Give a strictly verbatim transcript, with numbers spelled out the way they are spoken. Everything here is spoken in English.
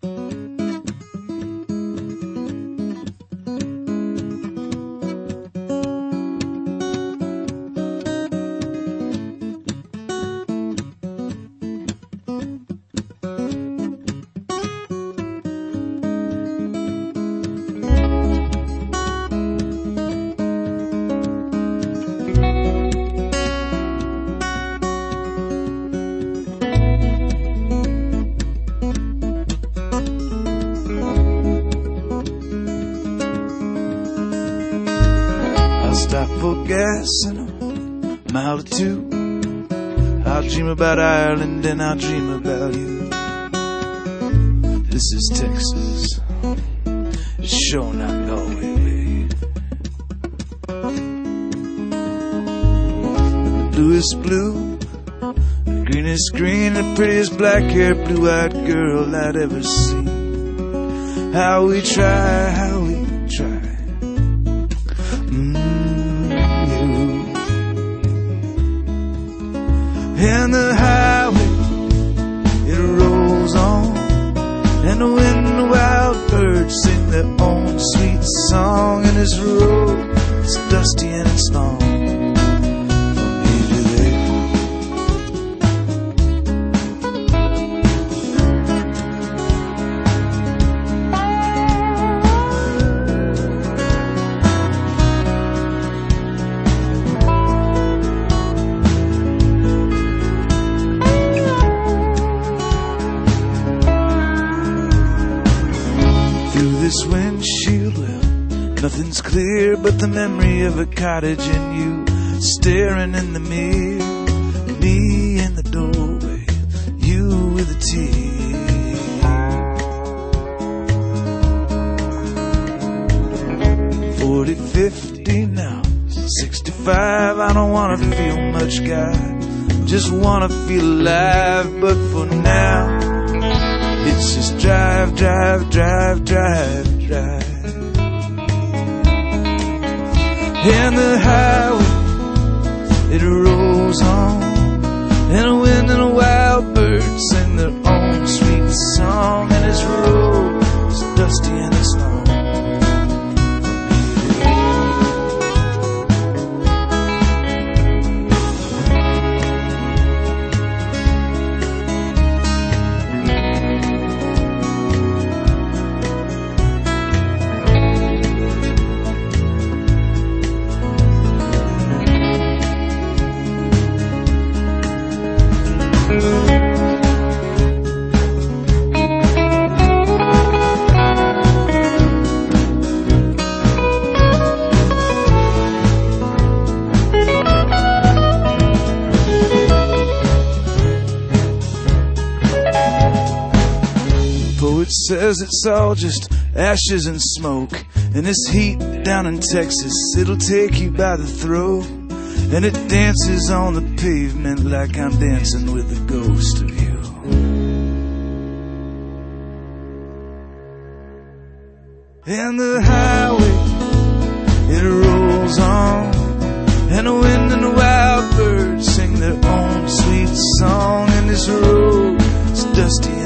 Stop for gas in a mile or two. I'll dream about Ireland and I'll dream about you. This is Texas, it's sure not Galway, babe. The bluest blue, the greenest green, the prettiest black-haired, blue-eyed girl I'd ever seen. How we try, how we try. And the highway, it rolls on, and the wind and the wild birds sing their own sweet song. And this road, it's dusty and it's long from here to there. This windshield, well, nothing's clear but the memory of a cottage and you staring in the mirror, me in the doorway, you with a tear. Forty, fifty now, sixty-five, I don't wanna feel much, God, just wanna feel alive. But for now, it's just drive, drive, drive, drive, drive. And the highway, it rolls on, and the wind and the wild birds sing their own sweet song. And this road is dusty and it's long. Poet says it's all just ashes and smoke, and this heat down in Texas, it'll take you by the throat, and it dances on the pavement like I'm dancing with the ghost of you. And the highway, it rolls on, and the wind and the wild birds sing their own sweet song. And this road is dusty